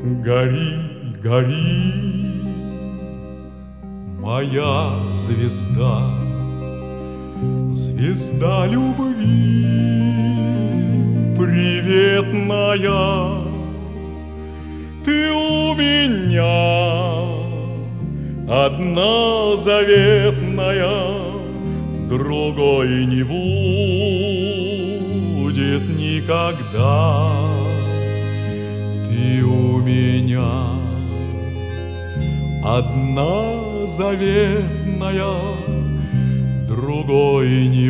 Гори, гори, моя звезда, звезда любви приветная. Ты у меня одна заветная, другой не будет никогда. Ты у меня одна заветная, другой не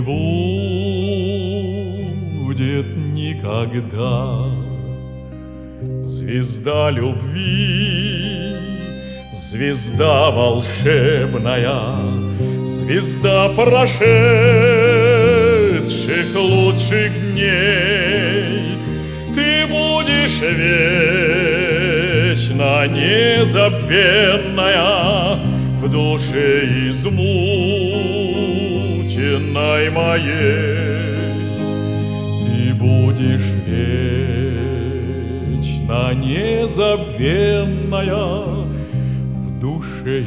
будет никогда. Звезда любви, звезда волшебная, звезда прошедших лучших дней. Ты будешь вечно незабвенная в душе измученной моей. Ты будешь вечно незабвенная в душе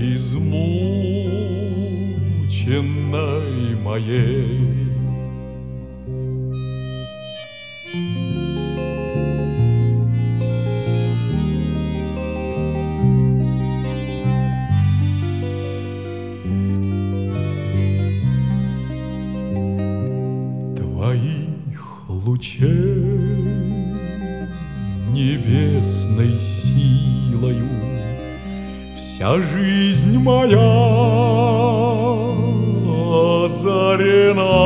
измученной моей. Твоих лучей небесной силою вся жизнь моя озарена.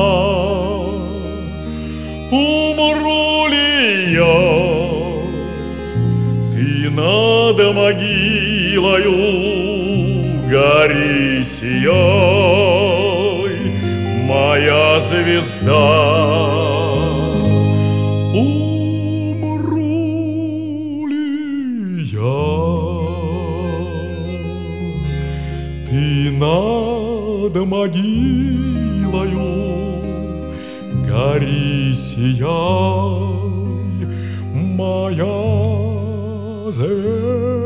Умру ли я, ты над могилою гори, сияй, моя звезда. Умру ли я, ты над могилою гори, сияй, моя звезда.